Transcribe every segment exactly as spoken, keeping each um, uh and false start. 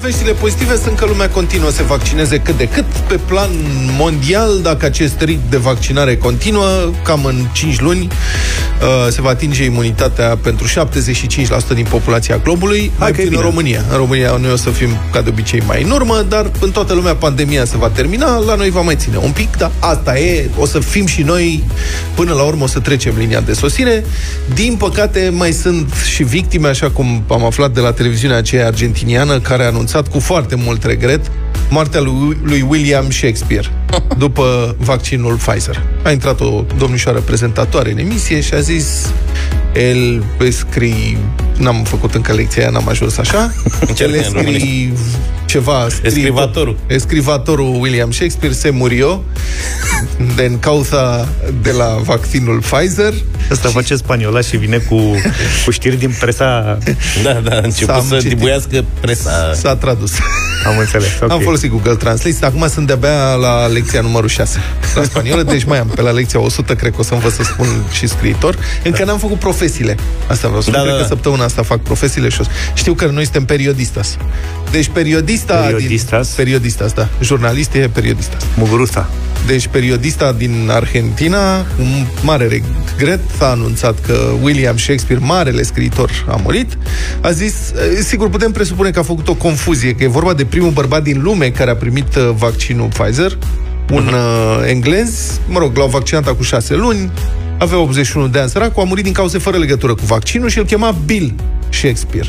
Veștile pozitive sunt că lumea continuă să se vaccineze cât de cât. Pe plan mondial, dacă acest ritm de vaccinare continuă, cam în cinci luni se va atinge imunitatea pentru șaptezeci și cinci la sută din populația globului. Hai că în România. În România noi o să fim, ca de obicei, mai în urmă, dar în toată lumea pandemia se va termina, la noi va mai ține un pic, dar asta e, o să fim și noi, până la urmă o să trecem linia de sosire. Din păcate, mai sunt și victime, așa cum am aflat de la televiziunea aceea argentiniană, care a anunțat cu foarte mult regret moartea lui, lui William Shakespeare după vaccinul Pfizer. A intrat o domnișoară prezentatoare în emisie și a zis: el scrie, n-am făcut încă lecția aia, n-am ajuns așa, el scrie ceva, escrivatorul. Escrivatorul William Shakespeare se murió din cauza de la vaccinul Pfizer. Asta și... face spaniola și vine cu, cu știri din presa. Da, da, a început să dibuiască presa. S-a tradus. Am înțeles, okay. Am folosit Google Translate. Acum sunt de-abia la lecția numărul șase la spaniolă, deci mai am pe la lecția o sută, cred că o să învăț să spun și scriitor. Încă n-am făcut profesiile. Asta vreau să da, cred da, că da. Săptămâna asta fac profesiile și o... Știu că noi suntem periodistas. Deci periodista Periodistas? Din... Periodistas, da. Jurnalist e periodistas. Mugurusta. Deci periodista din Argentina, un mare regret, a anunțat că William Shakespeare, marele scriitor, a murit. A zis, sigur putem presupune că a făcut o confuzie, că e vorba de primul bărbat din lume care a primit vaccinul Pfizer, un uh, englez, mă rog, l-au vaccinat acum șase luni, avea optzeci și unu de ani, săracul, a murit din cauze fără legătură cu vaccinul și îl chema Bill Shakespeare.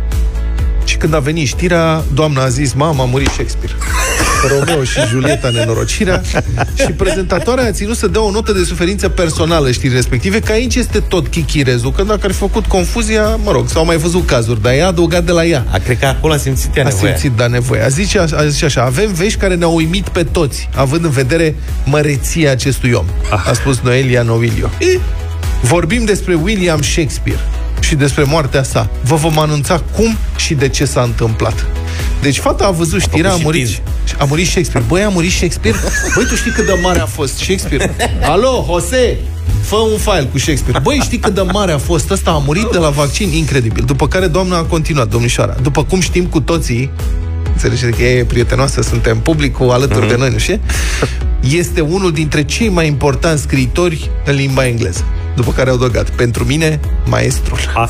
Și când a venit știrea, doamna a zis: mama, a murit Shakespeare. Romeo și Julieta, nenorocirea. Și prezentatoarea a ținut să dea o notă de suferință personală știrii respective, că aici este tot chichirezul, că dacă ar fi făcut confuzia, mă rog, s-au mai văzut cazuri, dar ea a adăugat de la ea. A, cred că acolo a simțit ea nevoia. A simțit, da, nevoia. A zis, a zis așa: avem vești care ne-au uimit pe toți, având în vedere măreția acestui om. Ah. A spus Noelia Novilio. E? Vorbim despre William Shakespeare și despre moartea sa. Vă vom anunța cum și de ce s-a întâmplat. Deci fata a văzut știrea, a, a murit, a murit Shakespeare. Băi, a murit Shakespeare? Băi, tu știi cât de mare a fost Shakespeare? Alo, Jose, fă un file cu Shakespeare. Băi, știi cât de mare a fost ăsta? A murit de la vaccin, incredibil. După care doamna a continuat, domnișoara. După cum știm cu toții, înțelegeți că e prietenoasă, suntem publicul alături mm-hmm. de noi, nu știu? Este unul dintre cei mai importanți scriitori în limba engleză. După care au adăugat: pentru mine, maestrul. Ah.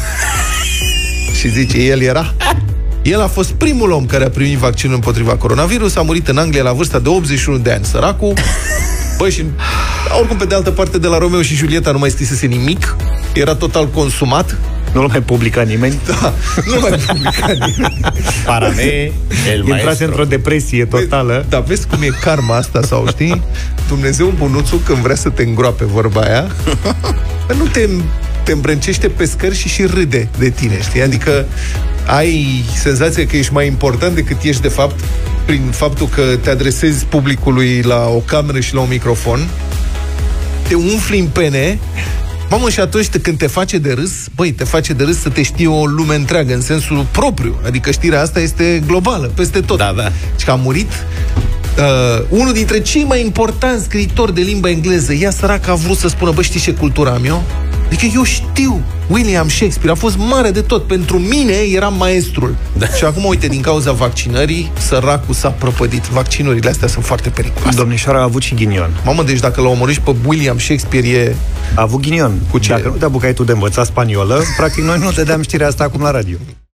Și zice, el era... El a fost primul om care a primit vaccinul împotriva coronavirus, a murit în Anglia la vârsta de optzeci și unu de ani, săracul. Băi, și oricum, pe de altă parte, de la Romeo și Julieta nu mai scrisese nimic, era total consumat. Nu l-a mai publicat nimeni. Da, nu l-a mai publicat nimeni. Parame, el intrase într-o depresie totală. Da, vezi cum e karma asta, sau știi? Dumnezeu bunuțul, când vrea să te îngroape, vorba aia, nu te, te îmbrâncește pe scări și și râde de tine, știi? Adică ai senzația că ești mai important decât ești de fapt, prin faptul că te adresezi publicului la o cameră și la un microfon, te umfli în pene. Mamă, și atunci când te face de râs, băi, te face de râs să te știe o lume întreagă, în sensul propriu. Adică știrea asta este globală, peste tot. Da, da. Și că a murit uh, unul dintre cei mai importanți scriitori de limba engleză. Ea, săracă, a vrut să spună: bă, știi ce cultură am eu? Adică eu știu, William Shakespeare a fost mare de tot. Pentru mine era maestrul. Da. Și acum, uite, din cauza vaccinării, săracul s-a prăpădit. Vaccinurile astea sunt foarte periculoase. Domnișoara a avut și ghinion. Mamă, deci dacă l-au omorât pe William Shakespeare e... A avut ghinion. Cu ce? Dacă nu te apucai tu de învățat spaniolă, practic noi nu te deam știrea asta acum la radio.